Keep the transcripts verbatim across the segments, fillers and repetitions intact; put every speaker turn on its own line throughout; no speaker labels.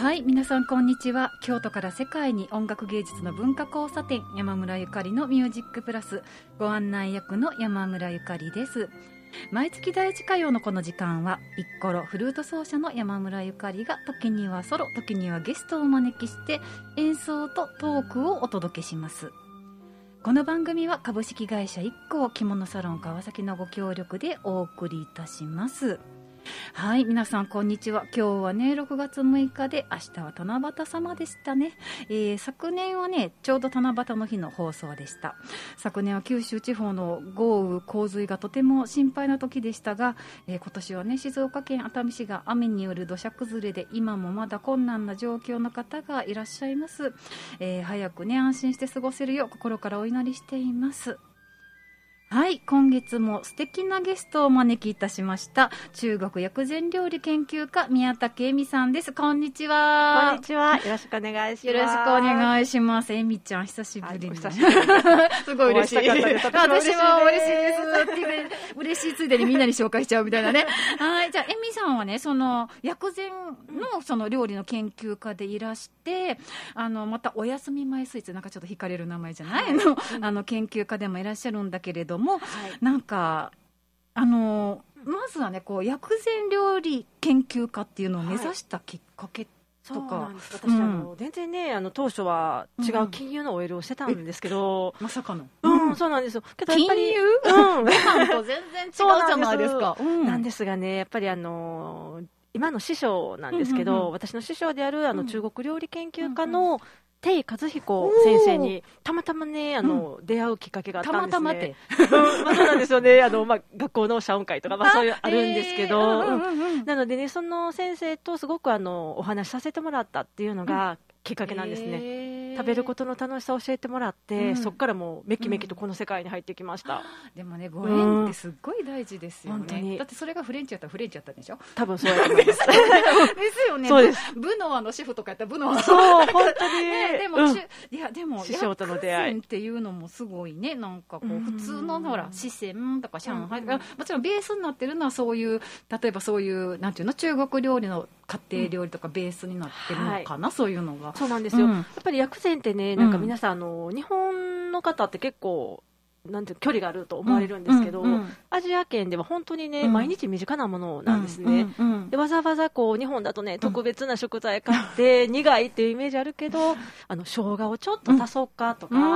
はい、皆さんこんにちは。京都から世界に音楽芸術の文化交差点、山村ゆかりのミュージックプラス、ご案内役の山村ゆかりです。毎月第一火曜のこの時間はピッコロフルート奏者の山村ゆかりが時にはソロ、時にはゲストをお招きして演奏とトークをお届けします。この番組は株式会社イッコー着物サロン川崎のご協力でお送りいたします。はい、皆さんこんにちは。今日はねろくがつむいかで、明日は七夕様でしたね。えー、昨年はねちょうど七夕の日の放送でした。昨年は九州地方の豪雨洪水がとても心配な時でしたが、えー、今年はね静岡県熱海市が雨による土砂崩れで今もまだ困難な状況の方がいらっしゃいます。えー、早くね安心して過ごせるよう心からお祈りしています。はい、今月も素敵なゲストをお招きいたしました。中国薬膳料理研究家宮武恵美さんです。こんにちは。
こんにちは。よろしくお願いします。
よろしくお願いします。恵美ちゃん久しぶりに、
はい、久しぶり
すごい嬉しい。私も嬉しいですっていうね、嬉しいついでにみんなに紹介しちゃうみたいなね。はい、じゃあ恵美さんはねその薬膳のその料理の研究家でいらして、あのまたお休み前スイーツなんかちょっと惹かれる名前じゃない、はい、の、うん、あの研究家でもいらっしゃるんだけれども、はい、なんかあのまずはねこう薬膳料理研究家っていうのを目指したきっかけとか、はい、
私、うん、あの全然ねあの当初は違う金融の オーエル をしてたんですけど、
うん、まさかの、
うん、そうなんですよ。けどやっぱり
金融、うん、ご飯と全然違うじゃないですか。
うん、なんですがねやっぱりあの今の師匠なんですけど、うんうんうん、私の師匠であるあの中国料理研究家の定和彦先生にたまたまねあの、うん、出会うきっかけがあったんですね。
たまたまって、
うんまあ、そうなんですよね。あの、まあ、学校の謝恩会とか、まあ、そういうあるんですけど、うんうんうんうん、なのでねその先生とすごくあのお話しさせてもらったっていうのがきっかけなんですね。食べることの楽しさを教えてもらって、うん、そこからもうめきめきとこの世界に入ってきました、
うん、でもねご縁ってすっごい大事ですよね、うん、だってそれがフレンチやったらフレンチやったんでしょ。
多分そうやと思います
ですよね。
そうです。
部のあのシェフとかやったら部の
そう本当に、
ね、でも、うん、いやでも
師匠との出会い
っていうのもすごいね。なんかこう普通のほら四川とか上海とか、もちろんベースになってるのはそういう例えばそういうなんていうの中国料理の家庭料理とかベースになってるのかな、はい、そういうのが。
そうなんですよ、うん、やっぱり薬膳ってねなんか皆さん、うん、あの日本の方って結構なんていう距離があると思われるんですけど、うんうんうん、アジア圏では本当にね、うん、毎日身近なものなんですね、うんうんうん、でわざわざこう日本だとね特別な食材買って苦いっていうイメージあるけど、あの生姜をちょっと足そうかとか、うん、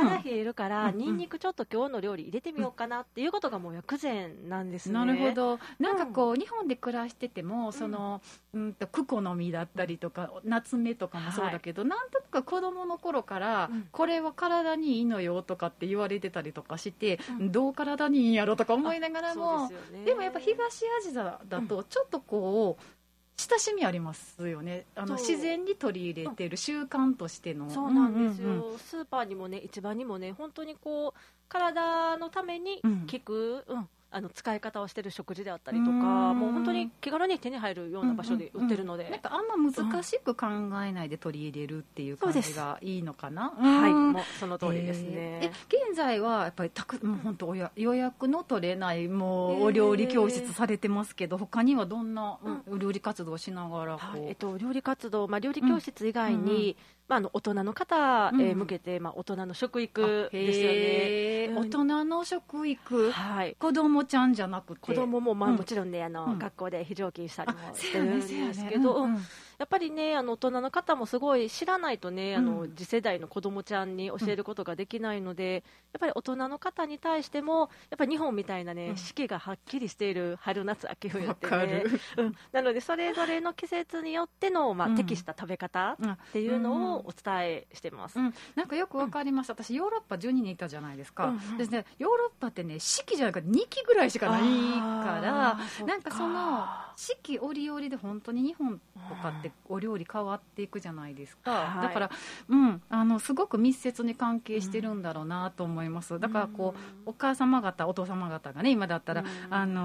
体冷えるからニンニクちょっと今日の料理入れてみようかなっていうことがもう薬膳なんですね。
なるほど。なんかこう、うん、日本で暮らしててもその、うん、とクコの実だったりとか夏目とかもそうだけど、はい、なんとか子供の頃から、うん、これは体にいいのよとかって言われてたりとかして、うん、どう体にいいんやろとか思いながらも、 で, ね、でもやっぱ東アジアだとちょっとこう、うん親しみありますよね。あの自然に取り入れてる習慣としての。
そうなんですよ、うんうんうん、スーパーにもね市場にもね本当にこう体のために効く、うんうん、あの使い方をしてる食事であったりとか、もう本当に気軽に手に入るような場所で売ってるので、うんうんうん、
なんかあんま難しく考えないで取り入れるっていう感じがいいのかな。
はい、もうその通りですね。
えー、現在はやっぱりたくもう本当予約の取れないもうお料理教室されてますけど、他にはどんな、うん、料理活動をしながらこう、
はい、えっと、料理活動、まあ、料理教室以外に、うんうんうん、まあ、あの大人の方へ向けて、うんまあ、大人の食育ですよね、
うん、大人の食育、
はい、
子供ちゃんじゃなくて
子供も、まあ、もちろんねあの、うん、学校で非常勤したりもしてるんですけど、やっぱりねあの大人の方もすごい知らないとね、うん、あの次世代の子供ちゃんに教えることができないので、うん、やっぱり大人の方に対してもやっぱり日本みたいなね、うん、四季がはっきりしている春夏秋冬ってね、うん、なのでそれぞれの季節によっての、まあ、適した食べ方っていうのをお伝えしてます、
うん、なんかよくわかります、私ヨーロッパじゅうにねんいたじゃないですか、うんうん、でね、ヨーロッパってね四季じゃなくてにきぐらいしかないからなんかその四季折々で本当に日本とかってお料理変わっていくじゃないですか、はい、だから、うん、あのすごく密接に関係してるんだろうなと思います。だからこうお母様方お父様方がね今だったら、あの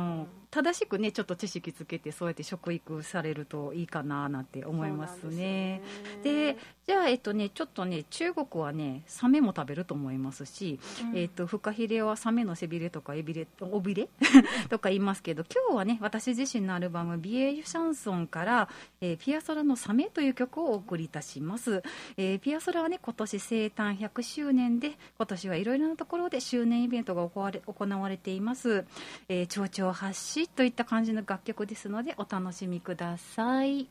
正しくねちょっと知識つけてそうやって食育されるといいかななんて思いますね。で、じゃあえっとねちょっとね中国はねサメも食べると思いますし、うん、えっとフカヒレはサメの背びれとかエビレ尾びれとか言いますけど、今日はね私自身のアルバムビエーユシャンソンから、えー、ピアソラのサメという曲をお送りいたします。えー、ピアソラはね今年生誕ひゃくしゅうねんで、今年はいろいろなところで周年イベントが行われ、行われています。えー、蝶々発しといった感じの楽曲ですのでお楽しみください。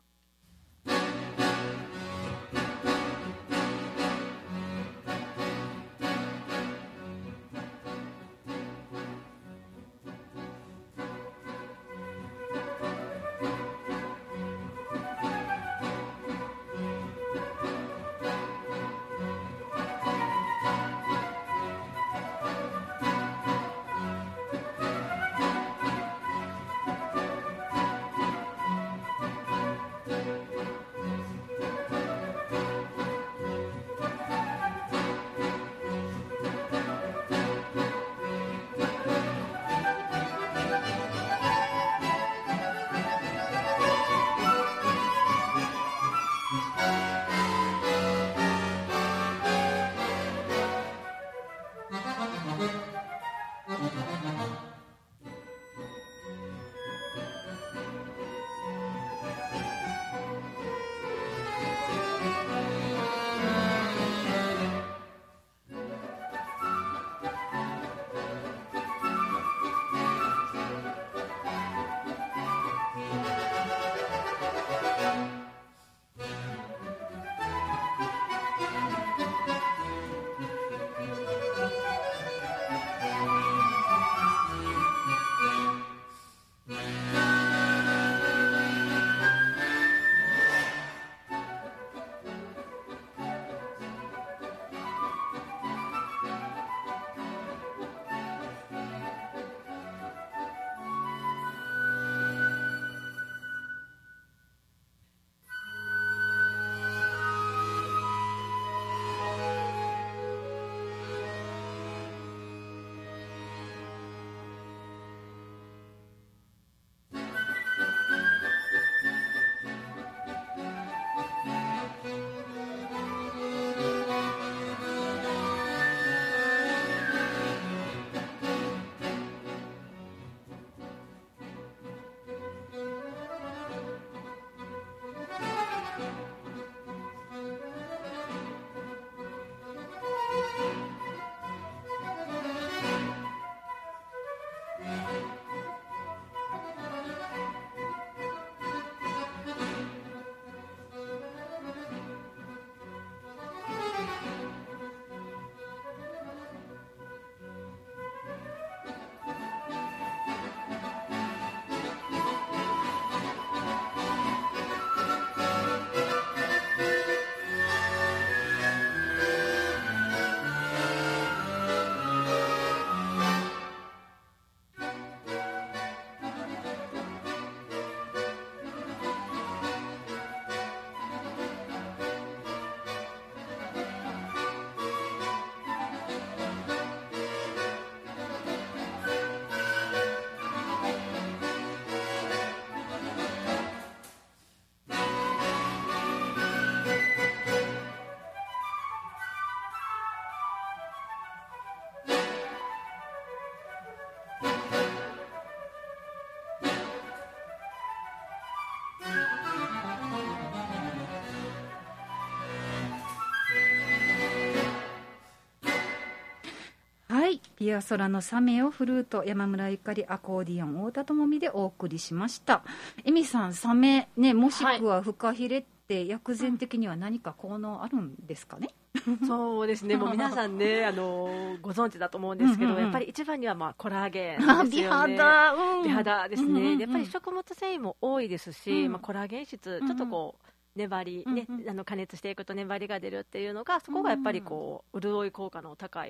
ピアソラのサメをフルート、山村ゆかりアコーディオン、太田智美でお送りしました。エミさん、サメ、ね、もしくはフカヒレって薬膳的には何か効能あるんですかね？
そうですね、もう皆さんね、あのご存知だと思うんですけど、うんうんうん、やっぱり一番にはまあコラーゲンですよね。美肌、うん、美肌ですね、うんうんうん、やっぱり食物繊維も多いですし、うんまあ、コラーゲン質、ちょっとこう粘り、ねうんうん、あの加熱していくと粘りが出るっていうのが、そこがやっぱりこう潤い効果の高い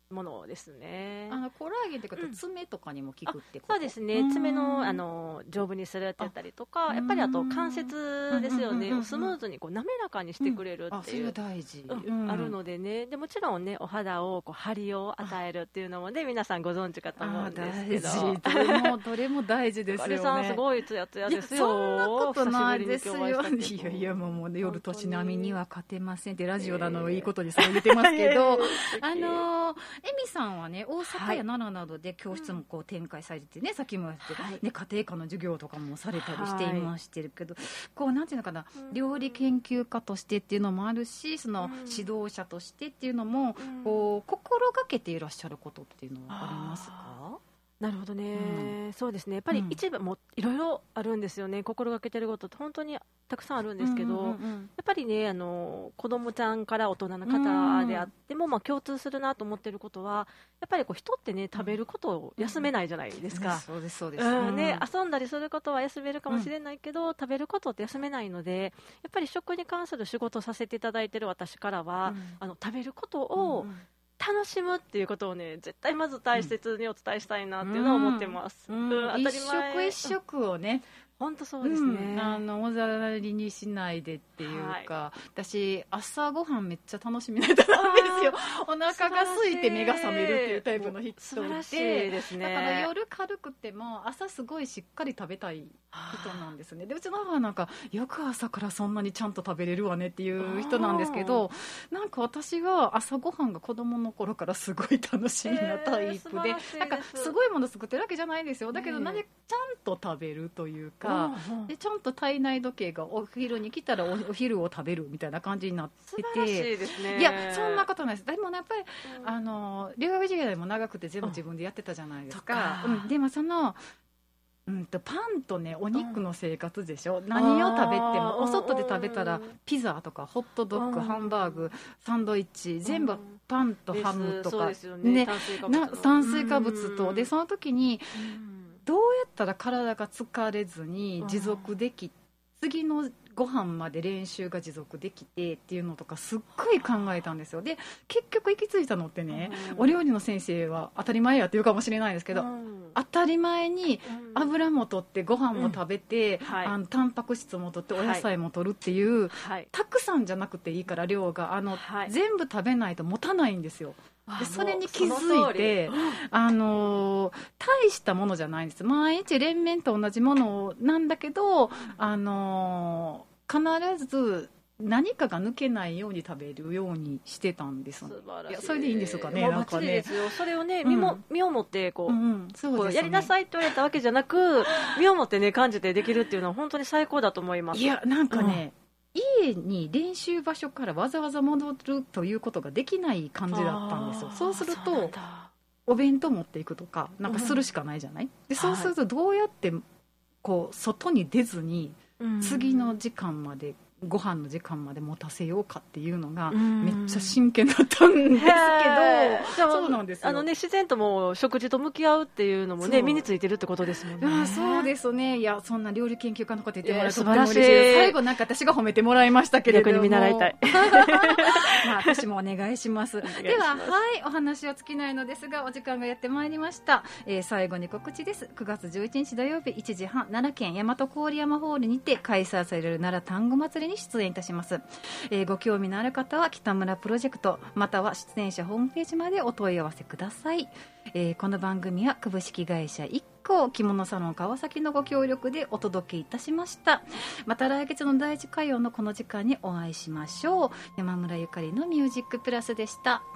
ものですね。
あのコラーゲンってことは爪とかにも効くってこと、
そうですね。爪のあの丈夫にするってやったりとか、やっぱりあと関節ですよね、スムーズにこう滑らかにしてくれるっていう、
うん、あ、それは大事、
うん、あるのでね。でもちろんね、お肌をこう張りを与えるっていうのもね、皆さんご存知かと思うんですけど、
大事、どれもどれも大事ですよね。
あれさんすごいツヤツヤですよ。
そんなことないですよ。いや
い
いや、もう夜年並みには勝てませんってラジオなのをいいことにそう言ってますけど、あのエミさんはね、大阪や奈良などで教室もこう展開されてね、さっきも言って、
はい
ね、家庭科の授業とかもされたりしていましてるけど、
はい、
こうなんていうのかな、料理研究家としてっていうのもあるし、その指導者としてっていうのも、こう心がけていらっしゃることっていうのはありますか？
なるほどね、
うん、
そうですね。やっぱり一部もいろいろあるんですよね。心がけてることって本当にたくさんあるんですけど、うんうんうん、やっぱりね、あの子供ちゃんから大人の方であっても、うん、まあ、共通するなと思ってることは、やっぱりこう人ってね、食べることを休めないじゃないですか、
うん、そうですそうです、
うんね、遊んだりすることは休めるかもしれないけど、うん、食べることって休めないので、やっぱり食に関する仕事をさせていただいてる私からは、うん、あの食べることを、うんうん、楽しむっていうことをね、絶対まず大切にお伝えしたいなっていうのは思ってます、
うんうん、当たり前、一食一食をね、
本当そうですね、
うん、あのおざらりにしないでっていうか、はい、私朝ごはんめっちゃ楽しみな人なんですよ。お腹が空いて目が覚めるっていうタイプの人
素晴らしい
で、
ですね。
だから夜軽くても朝すごいしっかり食べたい人なんですね。でうちの母はなんかよく朝からそんなにちゃんと食べれるわねっていう人なんですけど、なんか私は朝ごはんが子供の頃からすごい楽しみなタイプで、えー、なんかすごいもの作ってるわけじゃないんですよ。だけどなぜちゃんと食べるというか、うんうん、でちゃんと体内時計がお昼に来たら お, お昼を食べるみたいな感じになってて、
素晴らしいですね。
いやそんなことないです。でもねやっぱり、うん、あの留学時代も長くて全部自分でやってたじゃないですか、うん、でもそのうんとパンとねお肉の生活でしょ、うん、何を食べてもお外で食べたらピザとかホットドッグ、うん、ハンバーグ、サンドイッチ、全部パンとハムとか、
ね、
炭水化物と、でその時にどうやったら体が疲れずに持続でき、次のご飯まで練習が持続できてっていうのとかすっごい考えたんですよ。で結局行き着いたのってね、うん、お料理の先生は当たり前やって言うかもしれないですけど、うん、当たり前に油も取ってご飯も食べて、うんはい、あのタンパク質も取ってお野菜も取るっていう、はい、たくさんじゃなくていいから量があの、はい、全部食べないと持たないんですよ。でそれに気づいて、あの大したものじゃないんです。毎日連綿と同じものなんだけど、あの必ず何かが抜けないように食べるようにしてたんです。
素晴らしい。
いやそれでいいんですかね。
なんかね、ですよ。それをね、身も、うん、身をもってこう、うんうんそうですね、こうやりなさいと言われたわけじゃなく身をもってね感じてできるっていうのは本当に最高だと思います。
いやなんかね、うん、家に練習場所からわざわざ戻るということができない感じだったんですよ。そうするとお弁当持っていくとかなんかするしかないじゃない、うん、でそうするとどうやってこう外に出ずに次の時間までご飯の時間まで持たせようかっていうのがめっちゃ真剣だったんですけど、そうなんですよ。
あのね、自然とも食事と向き合うっていうのもね身についてるってことですもんね。
いやそうですね。いやそんな料理研究家のこと言ってもらうととても嬉しいです。最後なんか私が褒めてもらいましたけれども
逆に見習いたい
まあ私もお願いしますでははいお話は尽きないのですがお時間がやってまいりました、えー、最後に告知です。くがつじゅういちにち土曜日いちじはん奈良県大和郡山ホールにて開催される奈良単語祭りに出演いたします、えー、ご興味のある方は北村プロジェクトまたは出演者ホームページまでお問い合わせください、えー、この番組は株式会社いっこ着物サロン川崎のご協力でお届けいたしました。また来月のだいいち火曜のこの時間にお会いしましょう。山村ゆかりのミュージックプラスでした。